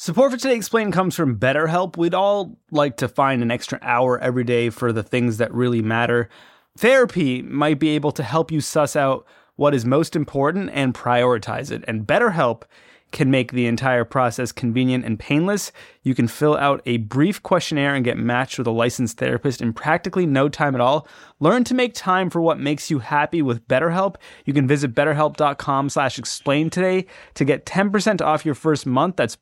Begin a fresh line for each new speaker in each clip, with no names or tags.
Support for Today Explained comes from BetterHelp. We'd all like to find an extra hour every day for the things that really matter. Therapy might be able to help you suss out what is most important and prioritize it. And BetterHelp can make the entire process convenient and painless. You can fill out a brief questionnaire and get matched with a licensed therapist in practically no time at all. Learn to make time for what makes you happy with BetterHelp. You can visit betterhelp.com/explain today to get 10% off your first month. That's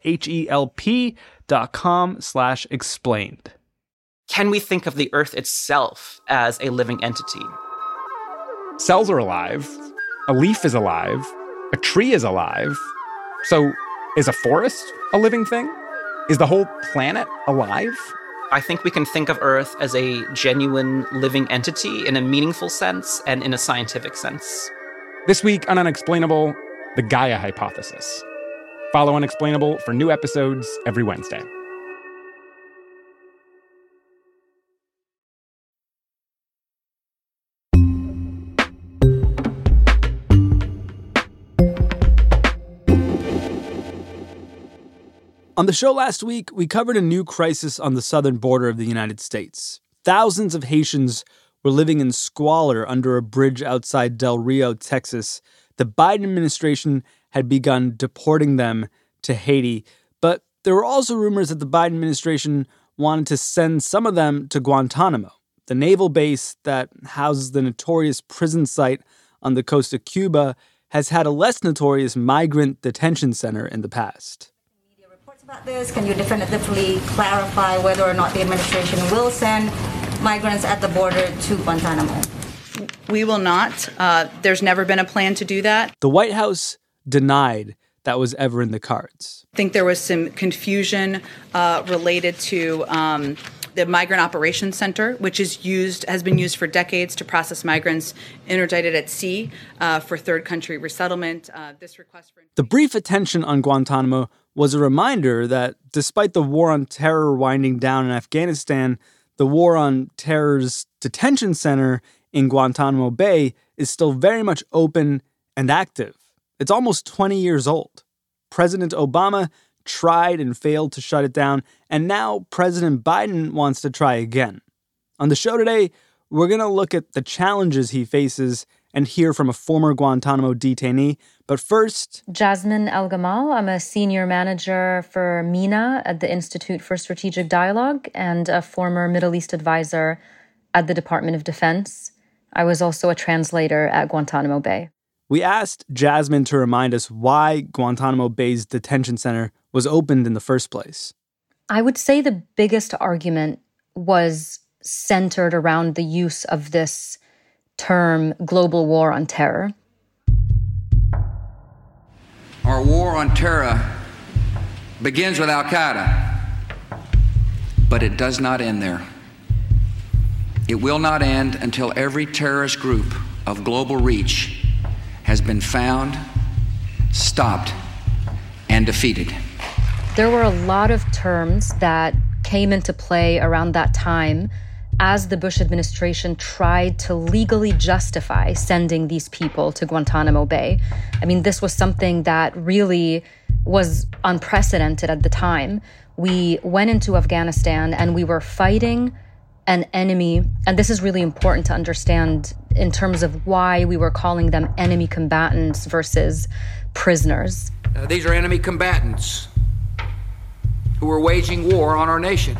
betterhelp.com/explained.
Can we think of the Earth itself as a living entity?
Cells are alive. A leaf is alive. A tree is alive. So is a forest a living thing? Is the whole planet alive?
I think we can think of Earth as a genuine living entity in a meaningful sense and in a scientific sense.
This week on Unexplainable, the Gaia hypothesis. Follow Unexplainable for new episodes every Wednesday.
On the show last week, we covered a new crisis on the southern border of the United States. Thousands of Haitians were living in squalor under a bridge outside Del Rio, Texas. The Biden administration had begun deporting them to Haiti, but there were also rumors that the Biden administration wanted to send some of them to Guantanamo, the naval base that houses the notorious prison site on the coast of Cuba has had a less notorious migrant detention center in the past.
About this, can you definitively clarify whether or not the administration will send migrants at the border to Guantanamo?
We will not. There's never been a plan to do that.
The White House denied that was ever in the cards.
I think there was some confusion related to the Migrant Operations Center, which has been used for decades to process migrants interdicted at sea for third country resettlement.
The brief attention on Guantanamo was a reminder that despite the war on terror winding down in Afghanistan, the war on terror's detention center in Guantanamo Bay is still very much open and active. It's almost 20 years old. President Obama tried and failed to shut it down, and now President Biden wants to try again. On the show today, we're going to look at the challenges he faces and hear from a former Guantanamo detainee. But first,
Jasmine El-Gamal. I'm a senior manager for MENA at the Institute for Strategic Dialogue and a former Middle East advisor at the Department of Defense. I was also a translator at Guantanamo Bay.
We asked Jasmine to remind us why Guantanamo Bay's detention center was opened in the first place.
I would say the biggest argument was centered around the use of this term global war on terror.
Our war on terror begins with Al-Qaeda, but it does not end there. It will not end until every terrorist group of global reach has been found, stopped, and defeated.
There were a lot of terms that came into play around that time as the Bush administration tried to legally justify sending these people to Guantanamo Bay. I mean, this was something that really was unprecedented at the time. We went into Afghanistan and we were fighting an enemy, and this is really important to understand in terms of why we were calling them enemy combatants versus prisoners.
These are enemy combatants who are waging war on our nation.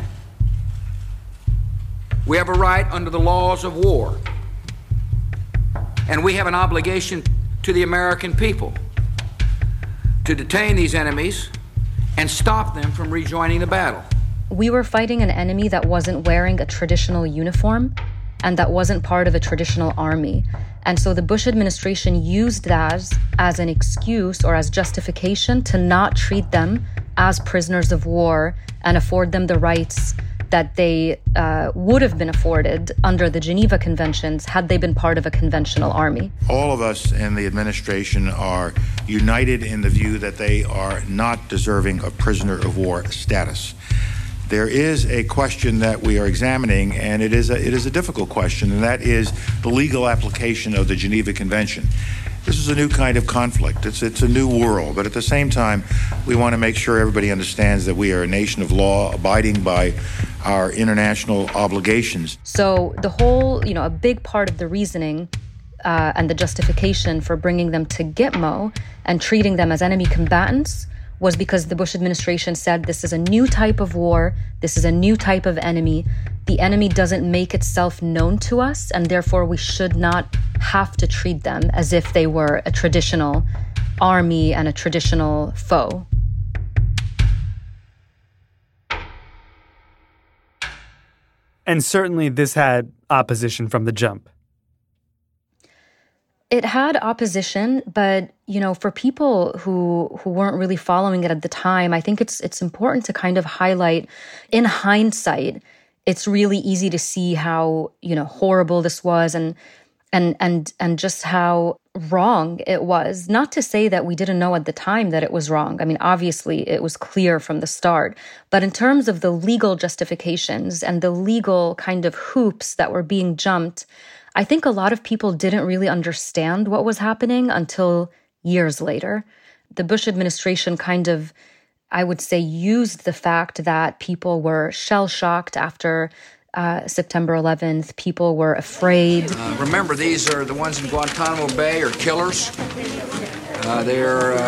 We have a right under the laws of war, and we have an obligation to the American people to detain these enemies and stop them from rejoining the battle.
We were fighting an enemy that wasn't wearing a traditional uniform and that wasn't part of a traditional army. And so the Bush administration used that as an excuse or as justification to not treat them as prisoners of war and afford them the rights that they would have been afforded under the Geneva Conventions had they been part of a conventional army.
All of us in the administration are united in the view that they are not deserving of prisoner of war status. There is a question that we are examining, and it is a difficult question, and that is the legal application of the Geneva Convention. This is a new kind of conflict. It's a new world. But at the same time, we want to make sure everybody understands that we are a nation of law, abiding by our international obligations.
So the whole, a big part of the reasoning and the justification for bringing them to Gitmo and treating them as enemy combatants was because the Bush administration said this is a new type of war, this is a new type of enemy. The enemy doesn't make itself known to us, and therefore we should not have to treat them as if they were a traditional army and a traditional foe.
And certainly this had opposition from the jump.
It had opposition, but, for people who weren't really following it at the time, I think it's important to kind of highlight, in hindsight, it's really easy to see how, horrible this was and just how wrong it was. Not to say that we didn't know at the time that it was wrong. I mean, obviously it was clear from the start. But in terms of the legal justifications and the legal kind of hoops that were being jumped, I think a lot of people didn't really understand what was happening until years later. The Bush administration kind of, I would say, used the fact that people were shell-shocked after September 11th. People were afraid.
Remember, these are the ones in Guantanamo Bay are killers. They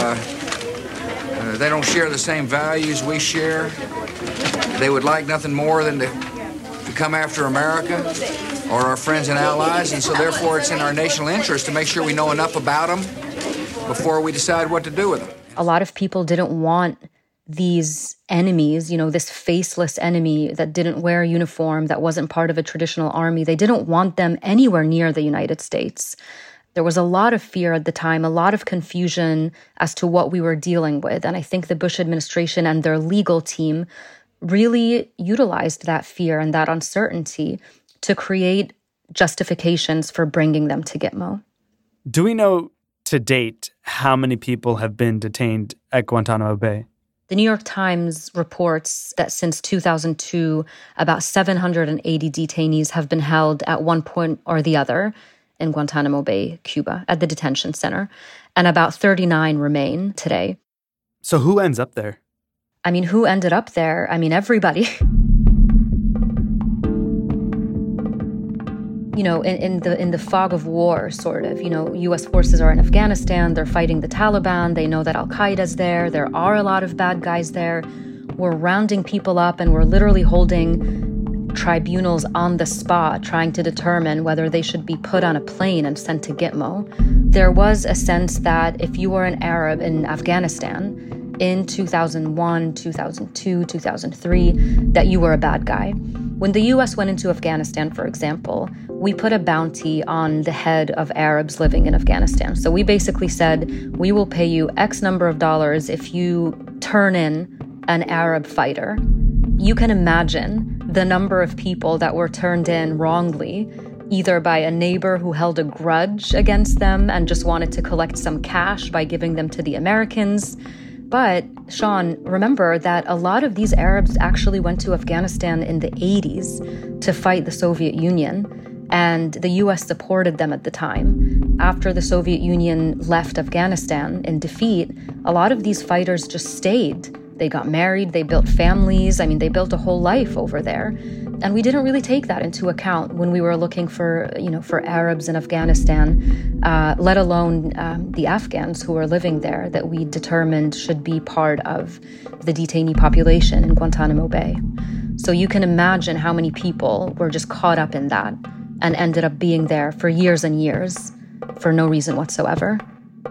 don't share the same values we share. They would like nothing more than to come after America or our friends and allies, and so therefore it's in our national interest to make sure we know enough about them before we decide what to do with them.
A lot of people didn't want these enemies, this faceless enemy that didn't wear a uniform, that wasn't part of a traditional army. They didn't want them anywhere near the United States. There was a lot of fear at the time, a lot of confusion as to what we were dealing with. And I think the Bush administration and their legal team really utilized that fear and that uncertainty to create justifications for bringing them to Gitmo.
Do we know to date how many people have been detained at Guantanamo Bay?
The New York Times reports that since 2002, about 780 detainees have been held at one point or the other in Guantanamo Bay, Cuba, at the detention center, and about 39 remain today.
So who ends up there?
I mean, who ended up there? I mean, everybody. In the fog of war, sort of, U.S. forces are in Afghanistan, they're fighting the Taliban, they know that Al-Qaeda's there are a lot of bad guys there. We're rounding people up and we're literally holding tribunals on the spot, trying to determine whether they should be put on a plane and sent to Gitmo. There was a sense that if you were an Arab in Afghanistan in 2001, 2002, 2003, that you were a bad guy. When the U.S. went into Afghanistan, for example, we put a bounty on the head of Arabs living in Afghanistan. So we basically said, we will pay you X number of dollars if you turn in an Arab fighter. You can imagine the number of people that were turned in wrongly, either by a neighbor who held a grudge against them and just wanted to collect some cash by giving them to the Americans. But, Sean, remember that a lot of these Arabs actually went to Afghanistan in the 80s to fight the Soviet Union, and the U.S. supported them at the time. After the Soviet Union left Afghanistan in defeat, a lot of these fighters just stayed. They got married, they built families, they built a whole life over there. And we didn't really take that into account when we were looking for Arabs in Afghanistan, let alone the Afghans who were living there that we determined should be part of the detainee population in Guantanamo Bay. So you can imagine how many people were just caught up in that and ended up being there for years and years for no reason whatsoever.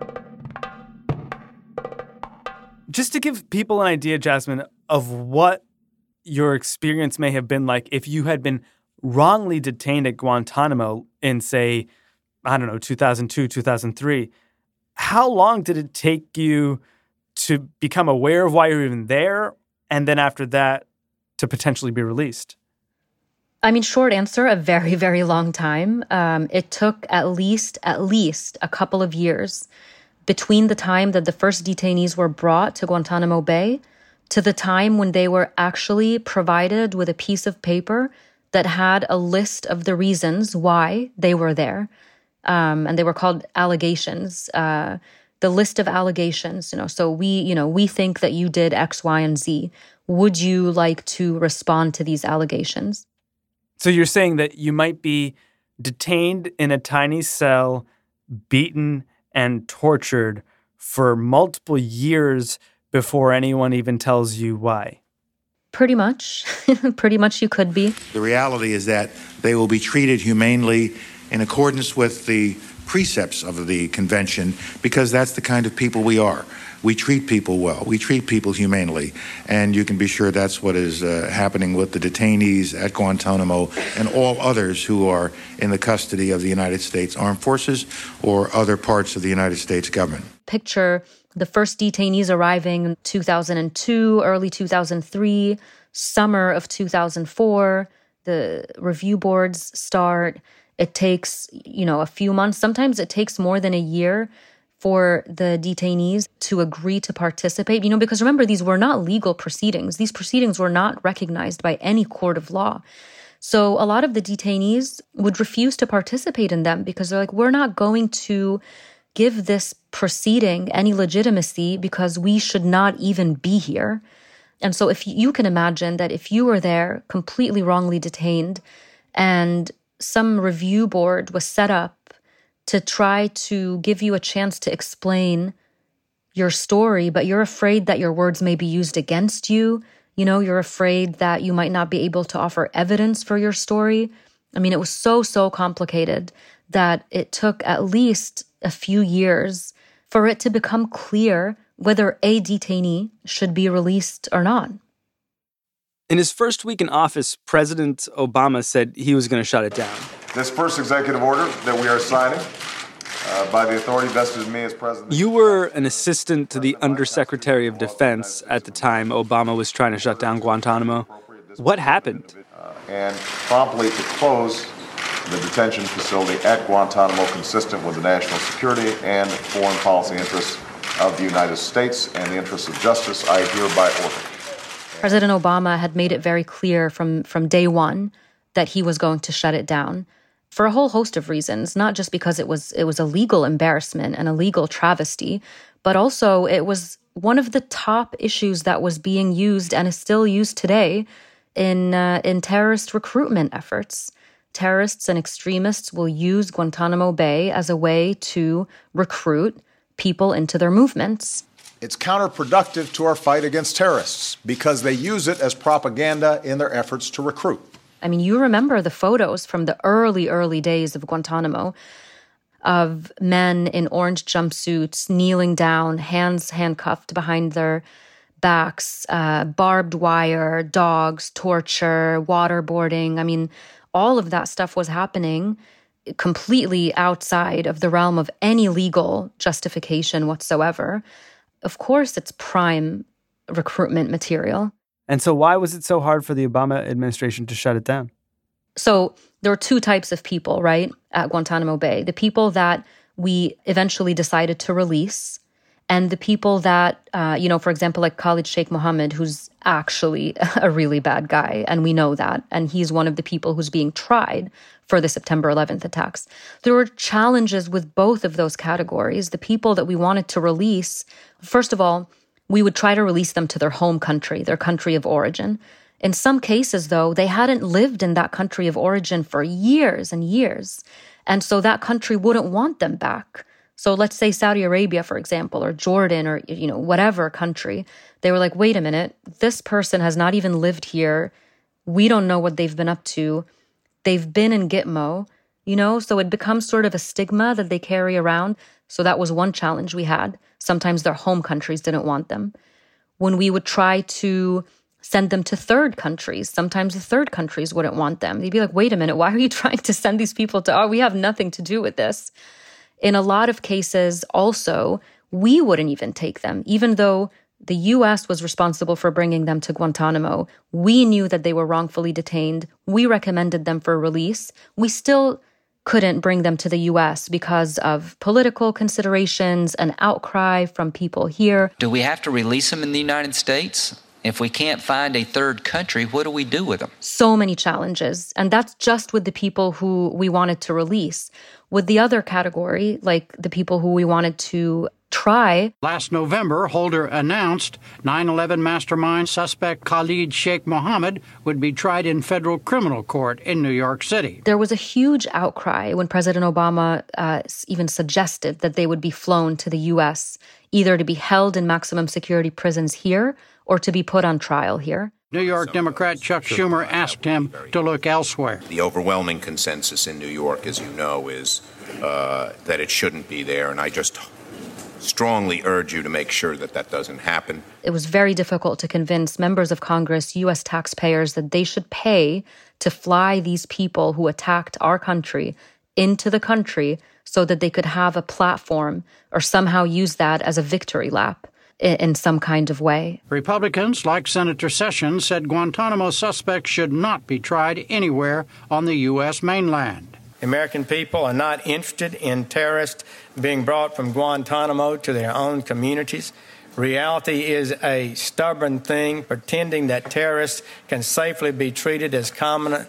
Just to give people an idea, Jasmine, of what your experience may have been like if you had been wrongly detained at Guantanamo in, say, 2002, 2003, how long did it take you to become aware of why you were even there, and then after that, to potentially be released?
Short answer, a very, very long time. It took at least a couple of years between the time that the first detainees were brought to Guantanamo Bay to the time when they were actually provided with a piece of paper that had a list of the reasons why they were there. and they were called allegations. The list of allegations, so we think that you did X, Y, and Z. Would you like to respond to these allegations?
So you're saying that you might be detained in a tiny cell, beaten and tortured for multiple years before anyone even tells you why?
Pretty much. Pretty much you could be.
The reality is that they will be treated humanely in accordance with the precepts of the convention, because that's the kind of people we are. We treat people well. We treat people humanely. And you can be sure that's what is happening with the detainees at Guantanamo and all others who are in the custody of the United States Armed Forces or other parts of the United States government.
Picture the first detainees arriving in 2002, early 2003, summer of 2004. The review boards start. It takes, a few months. Sometimes it takes more than a year for the detainees to agree to participate. Because remember, these were not legal proceedings. These proceedings were not recognized by any court of law. So a lot of the detainees would refuse to participate in them because they're like, we're not going to give this proceeding any legitimacy because we should not even be here. And so if you can imagine that if you were there completely wrongly detained and some review board was set up to try to give you a chance to explain your story, but you're afraid that your words may be used against you. You're afraid that you might not be able to offer evidence for your story. It was so complicated that it took at least a few years for it to become clear whether a detainee should be released or not.
In his first week in office, President Obama said he was going to shut it down.
This first executive order that we are signing by the authority vested in me as president.
You were an assistant to the Undersecretary of Defense at the time Obama was trying to shut down Guantanamo. What happened?
And promptly to close the detention facility at Guantanamo consistent with the national security and foreign policy interests of the United States and the interests of justice, I hereby order.
President Obama had made it very clear from day one that he was going to shut it down for a whole host of reasons, not just because it was a legal embarrassment and a legal travesty, but also it was one of the top issues that was being used and is still used today in terrorist recruitment efforts. Terrorists and extremists will use Guantanamo Bay as a way to recruit people into their movements.
It's counterproductive to our fight against terrorists because they use it as propaganda in their efforts to recruit.
You remember the photos from the early days of Guantanamo of men in orange jumpsuits kneeling down, hands handcuffed behind their backs, barbed wire, dogs, torture, waterboarding. All of that stuff was happening completely outside of the realm of any legal justification whatsoever. Of course, it's prime recruitment material.
And so why was it so hard for the Obama administration to shut it down?
So there were two types of people, right, at Guantanamo Bay. The people that we eventually decided to release, and the people that, for example, like Khalid Sheikh Mohammed, who's actually a really bad guy, and we know that, and he's one of the people who's being tried for the September 11th attacks. There were challenges with both of those categories. The people that we wanted to release, first of all, we would try to release them to their home country, their country of origin. In some cases, though, they hadn't lived in that country of origin for years and years. And so that country wouldn't want them back. So let's say Saudi Arabia, for example, or Jordan, or, whatever country. They were like, wait a minute, this person has not even lived here. We don't know what they've been up to. They've been in Gitmo, so it becomes sort of a stigma that they carry around. So that was one challenge we had. Sometimes their home countries didn't want them. When we would try to send them to third countries, sometimes the third countries wouldn't want them. They'd be like, wait a minute, why are you trying to send these people to, we have nothing to do with this. In a lot of cases, also, we wouldn't even take them. Even though the U.S. was responsible for bringing them to Guantanamo, we knew that they were wrongfully detained. We recommended them for release. We still couldn't bring them to the U.S. because of political considerations and outcry from people here.
Do we have to release them in the United States?
If we can't find a third country, what do we do with them?
So many challenges. And that's just with the people who we wanted to release. With the other category, like the people who we wanted to try.
Last November, Holder announced 9/11 mastermind suspect Khalid Sheikh Mohammed would be tried in federal criminal court in New York City.
There was a huge outcry when President Obama even suggested that they would be flown to the U.S., either to be held in maximum security prisons here or to be put on trial here.
New York Democrat Chuck Schumer asked him to look elsewhere.
The overwhelming consensus in New York, as you know, is that it shouldn't be there, and I just strongly urge you to make sure that that doesn't happen.
It was very difficult to convince members of Congress, U.S. taxpayers, that they should pay to fly these people who attacked our country into the country so that they could have a platform or somehow use that as a victory lap in some kind of way.
Republicans, like Senator Sessions, said Guantanamo suspects should not be tried anywhere on the U.S. mainland.
American people are not interested in terrorists being brought from Guantanamo to their own communities. Reality is a stubborn thing, pretending that terrorists can safely be treated as common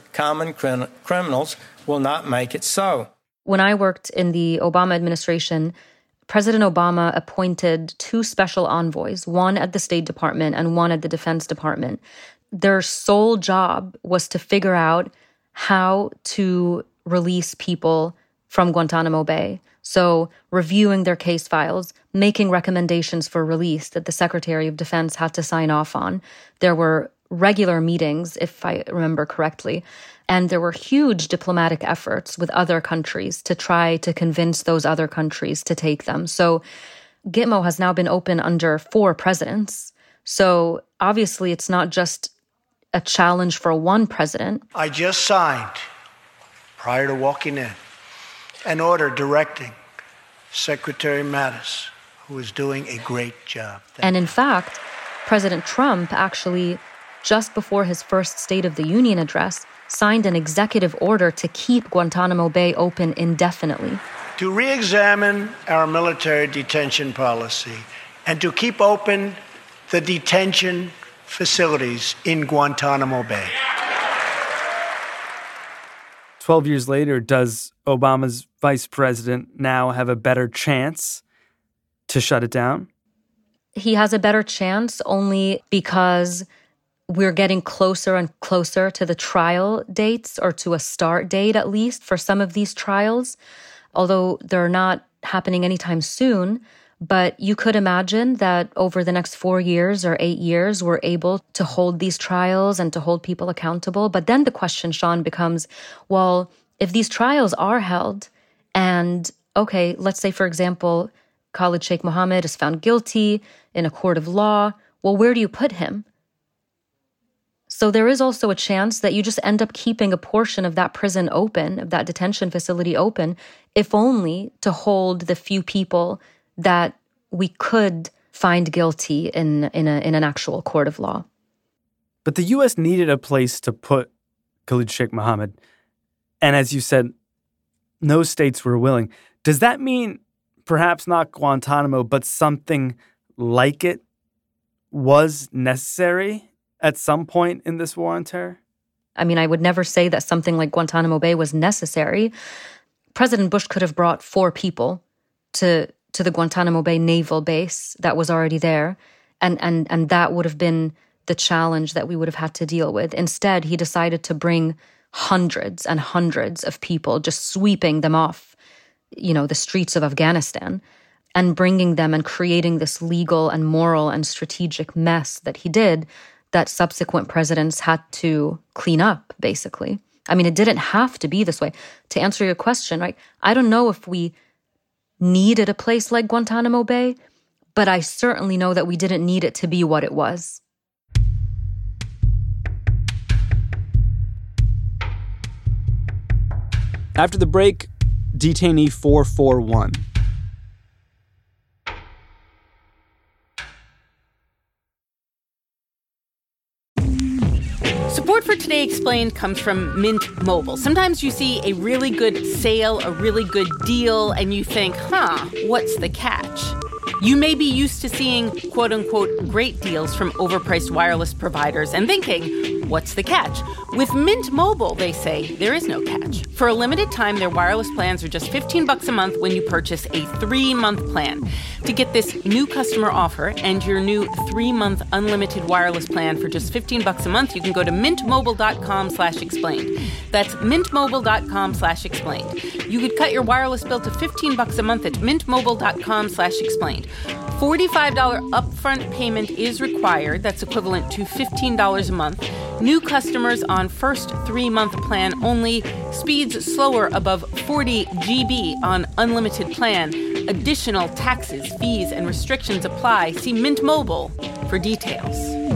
criminals will not make it so.
When I worked in the Obama administration, President Obama appointed 2 special envoys, one at the State Department and one at the Defense Department. Their sole job was to figure out how to release people from Guantanamo Bay. So reviewing their case files, making recommendations for release that the Secretary of Defense had to sign off on. There were regular meetings, if I remember correctly, and there were huge diplomatic efforts with other countries to try to convince those other countries to take them. So Gitmo has now been open under 4 presidents. So obviously it's not just a challenge for one president.
I just signed, prior to walking in, an order directing Secretary Mattis, who is doing a great job.
And in fact, President Trump actually, just before his first State of the Union address, signed an executive order to keep Guantanamo Bay open indefinitely.
To re-examine our military detention policy and to keep open the detention facilities in Guantanamo Bay.
12 years later, does Obama's vice president now have a better chance to shut it down?
He has a better chance only because we're getting closer and closer to the trial dates, or to a start date at least for some of these trials, although they're not happening anytime soon. But you could imagine that over the next 4 years or 8 years, we're able to hold these trials and to hold people accountable. But then the question, Sean, becomes, well, if these trials are held and, okay, let's say, for example, Khalid Sheikh Mohammed is found guilty in a court of law, well, where do you put him? So there is also a chance that you just end up keeping a portion of that prison open, of that detention facility open, if only to hold the few people that we could find guilty in an actual court of law.
But the U.S. needed a place to put Khalid Sheikh Mohammed. And as you said, no states were willing. Does that mean perhaps not Guantanamo, but something like it was necessary at some point in this war on terror?
I mean, I would never say that something like Guantanamo Bay was necessary. President Bush could have brought 4 people to the Guantanamo Bay naval base that was already there, and that would have been the challenge that we would have had to deal with. Instead, he decided to bring hundreds and hundreds of people, just sweeping them off, the streets of Afghanistan, and bringing them and creating this legal and moral and strategic mess that he did, that subsequent presidents had to clean up, basically. I mean, it didn't have to be this way. To answer your question, right, I don't know if we needed a place like Guantanamo Bay, but I certainly know that we didn't need it to be what it was.
After the break, Detainee 441.
Support for Today Explained comes from Mint Mobile. Sometimes you see a really good sale, a really good deal, and you think, what's the catch? You may be used to seeing quote-unquote great deals from overpriced wireless providers and thinking, what's the catch? With Mint Mobile, they say, there is no catch. For a limited time, their wireless plans are just $15 a month when you purchase a 3-month plan. To get this new customer offer and your new 3-month unlimited wireless plan for just $15 a month, you can go to mintmobile.com/explained. That's mintmobile.com/explained. You could cut your wireless bill to $15 a month at mintmobile.com/explained. $45 upfront payment is required. That's equivalent to $15 a month. New customers on first 3-month plan only. Speeds slower above 40 GB on unlimited plan. Additional taxes, fees, and restrictions apply. See Mint Mobile for details.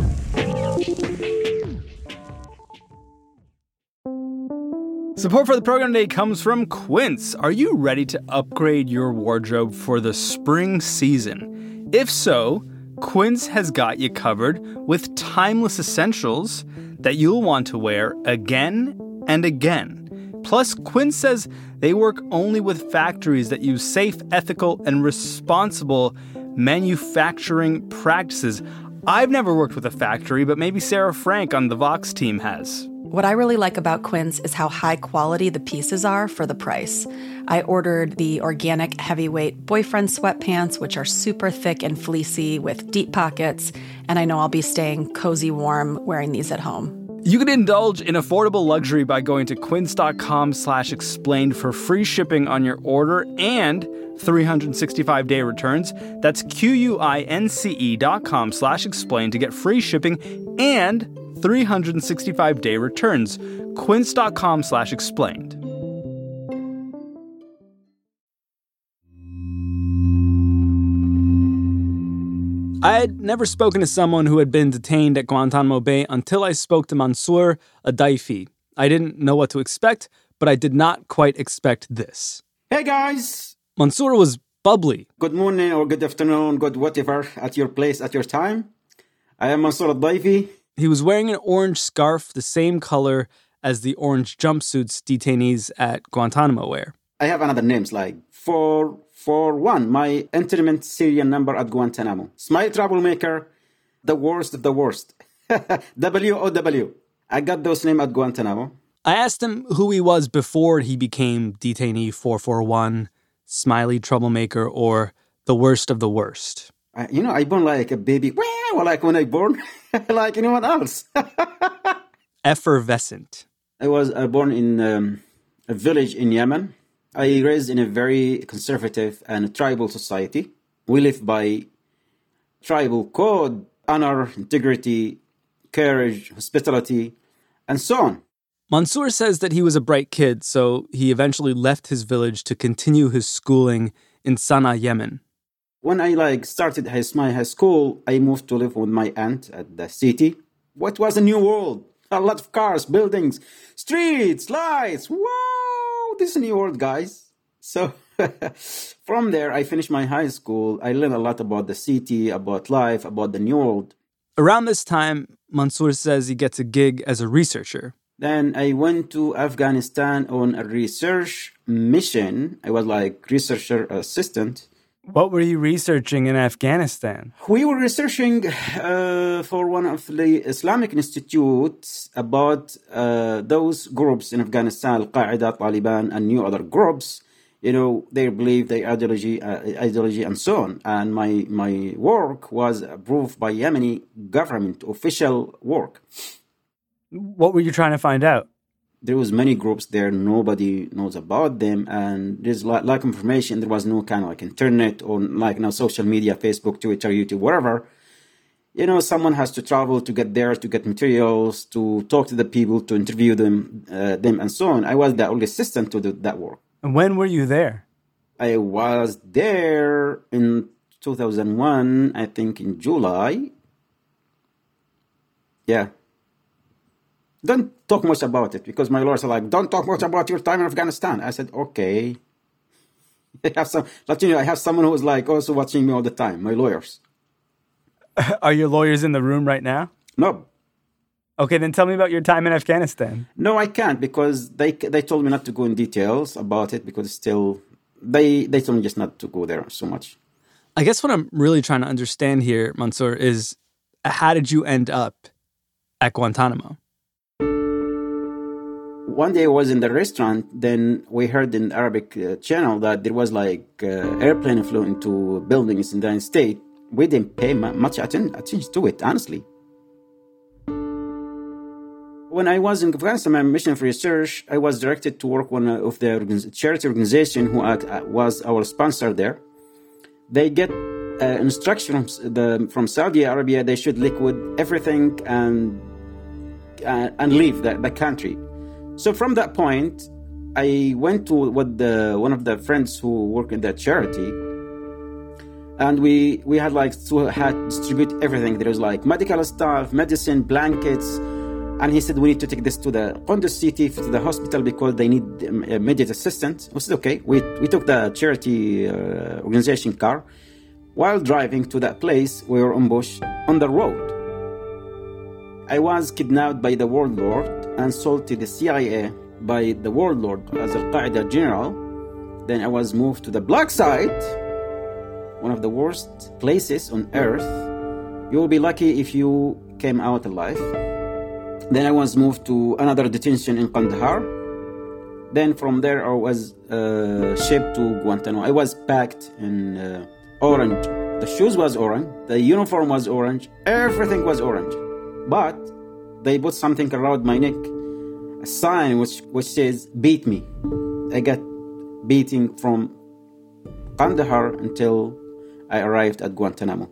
Support for the program today comes from Quince. Are you ready to upgrade your wardrobe for the spring season? If so, Quince has got you covered with timeless essentials that you'll want to wear again and again. Plus, Quince says they work only with factories that use safe, ethical, and responsible manufacturing practices. I've never worked with a factory, but maybe Sarah Frank on the Vox team has.
What I really like about Quince is how high quality the pieces are for the price. I ordered the organic heavyweight boyfriend sweatpants, which are super thick and fleecy with deep pockets, and I know I'll be staying cozy warm wearing these at home.
You can indulge in affordable luxury by going to quince.com/explained for free shipping on your order and 365-day returns. That's QUINCE.com/explained to get free shipping and 365-day returns. Quince.com/explained. I had never spoken to someone who had been detained at Guantanamo Bay until I spoke to Mansour Adaifi. I didn't know what to expect, but I did not quite expect this.
Hey guys!
Mansour was bubbly.
Good morning or good afternoon, good whatever, at your place, at your time. I am Mansour Adaifi.
He was wearing an orange scarf, the same color as the orange jumpsuits detainees at Guantanamo wear.
I have another names like 441, my interim serial number at Guantanamo. Smile troublemaker, the worst of the worst. WOW. I got those names at Guantanamo.
I asked him who he was before he became detainee 441, smiley troublemaker, or the worst of the worst.
I born like a baby. Well, like when I born, like anyone else.
Effervescent.
I was born in a village in Yemen. I raised in a very conservative and tribal society. We live by tribal code, honor, integrity, courage, hospitality, and so on.
Mansour says that he was a bright kid, so he eventually left his village to continue his schooling in Sana'a, Yemen.
When I started my high school, I moved to live with my aunt at the city. What was a new world? A lot of cars, buildings, streets, lights. Whoa, this is a new world, guys. So from there, I finished my high school. I learned a lot about the city, about life, about the new world.
Around this time, Mansour says he gets a gig as a researcher.
Then I went to Afghanistan on a research mission. I was like researcher assistant.
What were you researching in Afghanistan?
We were researching for one of the Islamic institutes about those groups in Afghanistan, Al-Qaeda, Taliban, and new other groups. They believe their ideology and so on. And my work was approved by Yemeni government, official work.
What were you trying to find out?
There was many groups there. Nobody knows about them. And there's lack of information. There was no kind of internet or social media, Facebook, Twitter, YouTube, whatever. Someone has to travel to get there, to get materials, to talk to the people, to interview them and so on. I was the only assistant to do that work.
And when were you there?
I was there in 2001, I think in July. Yeah. Don't talk much about it, because my lawyers are like, don't talk much about your time in Afghanistan. I said, okay. I have someone who is also watching me all the time, my lawyers.
Are your lawyers in the room right now?
No.
Okay, then tell me about your time in Afghanistan.
No, I can't, because they told me not to go in details about it, because still, they told me just not to go there so much.
I guess what I'm really trying to understand here, Mansour, is how did you end up at Guantanamo?
One day I was in the restaurant, then we heard in the Arabic channel that there was like airplane flew into buildings in the United States. We didn't pay much attention to it, honestly. When I was in Afghanistan, my mission for research, I was directed to work with one of the charity organization who was our sponsor there. They get instruction from Saudi Arabia. They should liquid everything and leave the country. So from that point, I went to with one of the friends who work in that charity, and we had to distribute everything. There was like medical stuff, medicine, blankets. And he said, we need to take this to the Qunduz city, to the hospital, because they need immediate assistance. I said, okay. We took the charity organization car. While driving to that place, we were ambushed on the road. I was kidnapped by the warlord and sold to the CIA by the warlord as Al-Qaeda general. Then I was moved to the black side, one of the worst places on earth. You will be lucky if you came out alive. Then I was moved to another detention in Kandahar. Then from there I was shipped to Guantanamo. I was packed in orange. The shoes was orange. The uniform was orange. Everything was orange. But they put something around my neck, a sign which says, beat me. I got beating from Kandahar until I arrived at Guantanamo.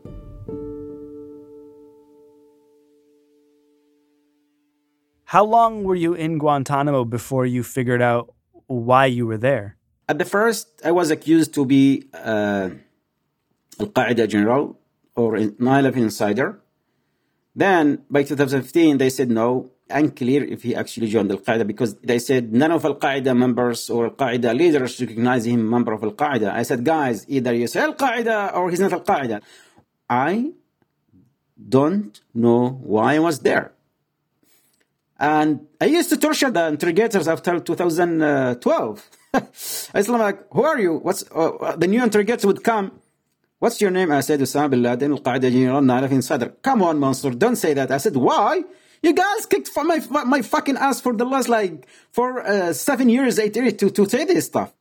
How long were you in Guantanamo before you figured out why you were there?
At the first, I was accused to be Al-Qaeda general or 9/11 insider. Then, by 2015, they said no, unclear if he actually joined Al-Qaeda, because they said none of Al-Qaeda members or Al-Qaeda leaders recognize him member of Al-Qaeda. I said, guys, either you say Al-Qaeda or he's not Al-Qaeda. I don't know why I was there. And I used to torture the interrogators after 2012. I said, like, who are you? What's the new interrogator would come. What's your name? I said, Osama bin Laden, Al-Qaeda general, 9/11 insider. Come on, Mansour, don't say that. I said, why? You guys kicked for my fucking ass for the last, for 7 years, 8 years to say this stuff.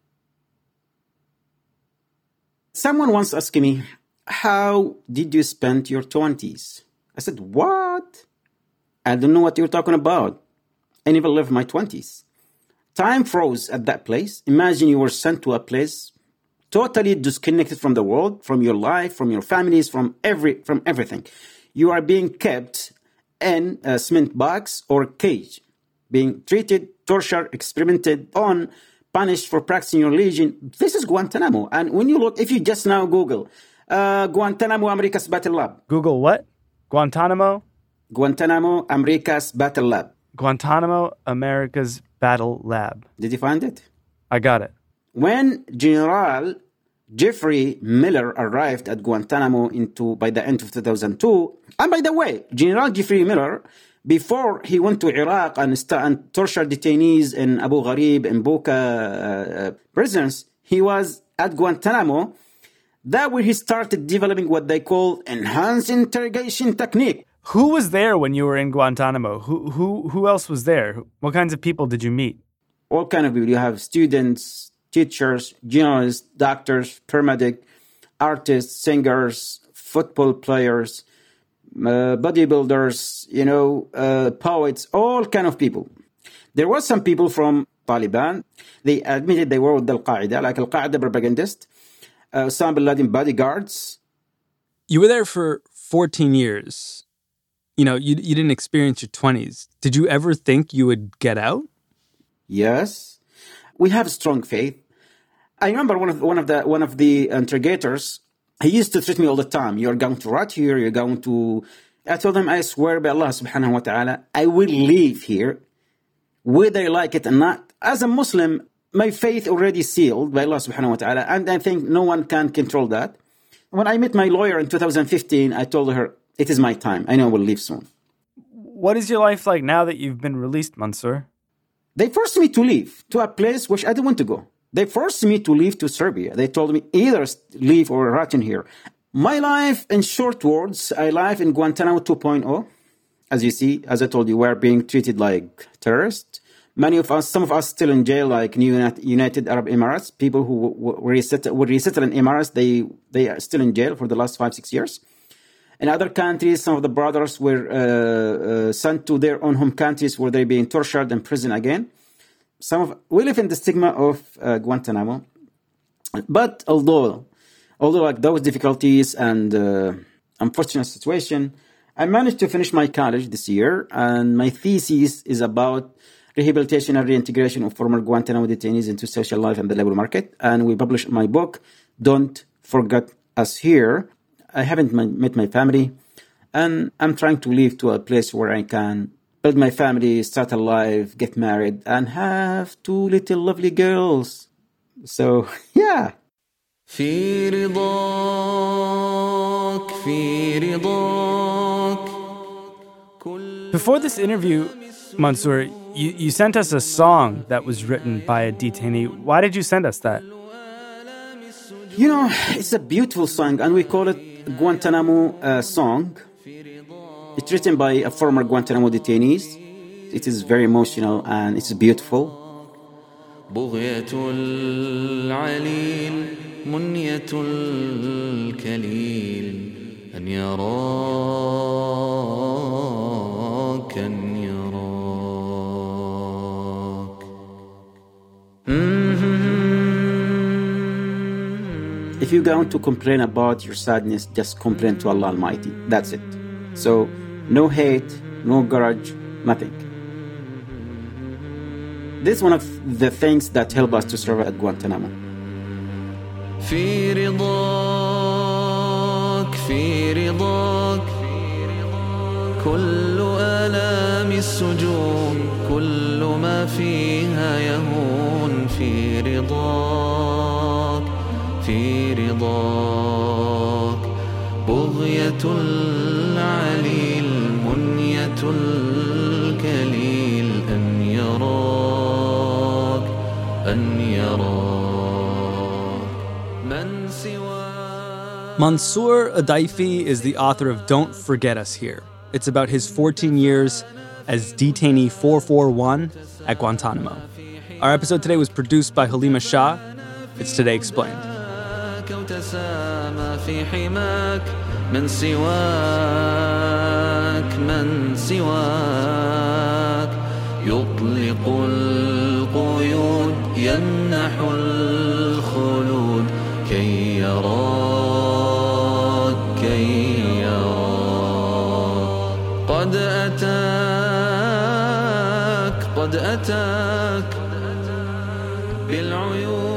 Someone once asked me, how did you spend your 20s? I said, what? I don't know what you're talking about. I never lived my 20s. Time froze at that place. Imagine you were sent to a place totally disconnected from the world, from your life, from your families, from everything. You are being kept in a cement box or cage, being treated, tortured, experimented on, punished for practicing your religion. This is Guantanamo. And when you look, if you just now Google Guantanamo America's Battle Lab.
Google what? Guantanamo
America's Battle Lab.
Guantanamo America's Battle Lab.
Did you find it?
I got it.
When General Jeffrey Miller arrived at Guantanamo by the end of 2002, and by the way, General Jeffrey Miller, before he went to Iraq and tortured detainees in Abu Ghraib and Boka prisons, he was at Guantanamo. That where he started developing what they call enhanced interrogation technique.
Who was there when you were in Guantanamo? Who else was there? What kinds of people did you meet?
All kinds of people. You have students, teachers, journalists, doctors, paramedics, artists, singers, football players, bodybuilders, poets, all kind of people. There were some people from Taliban. They admitted they were with Al-Qaeda, like Al-Qaeda propagandists, Osama bin Laden bodyguards.
You were there for 14 years. You didn't experience your 20s. Did you ever think you would get out?
Yes. We have strong faith. I remember one of the interrogators, he used to threat me all the time. You're going to rot here, you're going to... I told him, I swear by Allah subhanahu wa ta'ala, I will leave here, whether I like it or not. As a Muslim, my faith already sealed by Allah subhanahu wa ta'ala, and I think no one can control that. When I met my lawyer in 2015, I told her, it is my time. I know I will leave soon.
What is your life like now that you've been released, Mansour?
They forced me to leave to a place which I don't want to go. They forced me to leave to Serbia. They told me either leave or rot in here. My life, in short words, I live in Guantanamo 2.0. As you see, as I told you, we're being treated like terrorists. Many of us, some of us still in jail, like United Arab Emirates. People who were resettled in Emirates, they are still in jail for the last 5-6 years. In other countries, some of the brothers were sent to their own home countries where they're being tortured and imprisoned again. We live in the stigma of Guantanamo. But although like those difficulties and unfortunate situation, I managed to finish my college this year, and my thesis is about rehabilitation and reintegration of former Guantanamo detainees into social life and the labor market. And we published my book, Don't Forget Us Here. I haven't met my family, and I'm trying to live to a place where I can build my family, start a life, get married, and have 2 little lovely girls. So, yeah.
في رضاك
Before this interview, Mansour, you sent us a song that was written by a detainee. Why did you send us that?
You know, it's a beautiful song, and we call it Guantanamo song. It's written by a former Guantanamo detainees. It is very emotional and it's beautiful.
بغية العليل منية الكليل أن يراك أن يراك.
If you're going to complain about your sadness, just complain to Allah Almighty. That's it. So, no hate, no grudge, nothing. This is one of the things that help us to survive at Guantanamo.
في رضاك كل آلام السجون كل ما فيها يهون في رضاك بغية العليل منية الكليل أن يراك من سواك.
Mansour Adaifi is the author of Don't Forget Us Here. It's about his 14 years as detainee 441 at Guantanamo. Our episode today was produced by Halima Shah. It's Today Explained.
وتسامى في حماك من سواك يطلق القيود يمنح الخلود كي يراك قد أتاك بالعيون